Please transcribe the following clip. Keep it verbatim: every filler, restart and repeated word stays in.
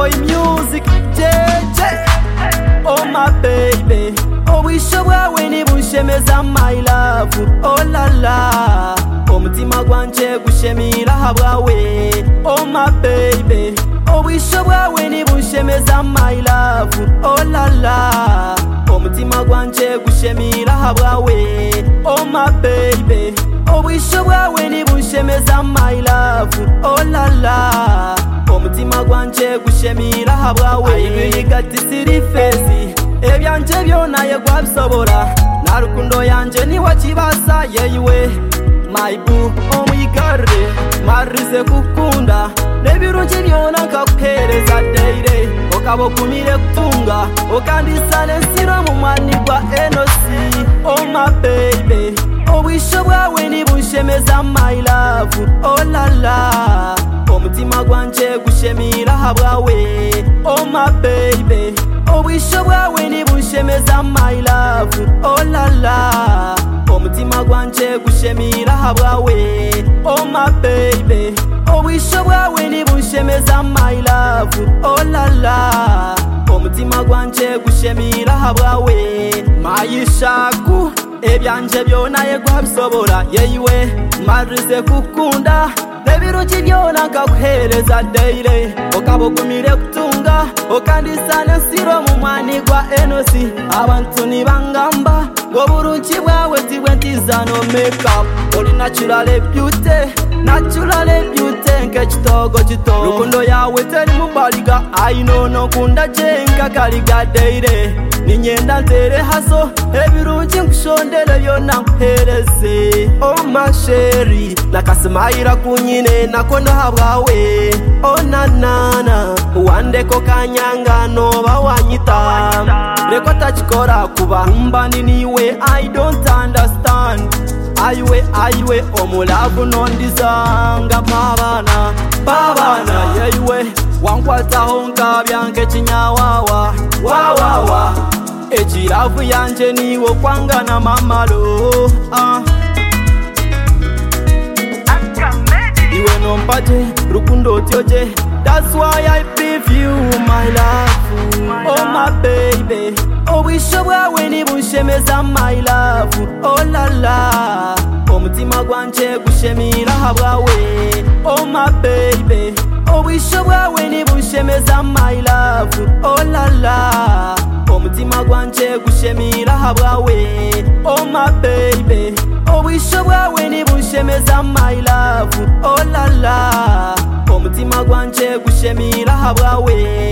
boy music J J. Oh my baby, oh wisho bwawe nibushemeza my love. Oh la la, omutima gwanje gushemira habwawe. Oh my baby, oh wisho bwawe nibushemeza my love. Oh la la, omutima gwanje gushemira habwawe. Oh my baby, oh wisho bwawe nibushemeza my love. Oh la la, omutima gwanje gushemira habwawe. I really got this city face, ebyanje byona ye gwabisobora. Na rukundo yanje ni wakibasa yeyiwe. My boo omuyigare marize kukunda. Nebirungi byona nkakuhereza daily. Okabo kumire kutunga okandisane nsiro mu mwani gwa N O C. Oh my baby, obwisho bwawe nibushemeza my love. Oh la la, omutima gwanje gushemira habwawe. Oh my baby, obwisho bwawe nibushemeza my love. Oh la la, omutima gwanje gushemira habwawe. Oh my baby, obwisho bwawe nibushemeza my love. Oh la la, omutima gwanje gushemira habwawe. Mayishaku ebyanje byona ye gwabisobora yeyiwe. Marize kukunda nebirungi byona nkakuhereza daily. Okabo kumire kutunga okandisane nsiro mu mwani gwa N O C. Abantu nibangamba ngo burungi bwawe tiwe ntiza no makeup. Oli natural beauty, natural beauty nke kitogo kito. Rukundo yawe teri mubaliga, I know no kunda jenga kaliga daily. Ninyenda ntere haso ebirungi nkushondere byona nkuhereze. Oh my sherry, nakasimayira kunyine nako ndahabwawe. Oh na na na, wandeko kanyanga noba wanyita. Reko tachikora kuba mbani niwe, I don't understand. Aiwe aiwe omulavu nondizanga pabana pabana yeyiwe. Wankwataho nkabyange kinyawawa wawawa. Ejiravu yanje niwo kwangana mamalo. ah. Iwe nompate rukundo tyoje, that's why I give you my love. Oh my baby, obwisho bwawe nibushemeza my love. Oh la la, omutima gwanje gushemira habwawe. Oh my baby, obwisho bwawe nibushemeza my love. Oh la la, omutima gwanje gushemira habwawe. Oh my baby, obwisho bwawe nibushemeza my love. Oh la la, omutima gwanje gushemira habwawe.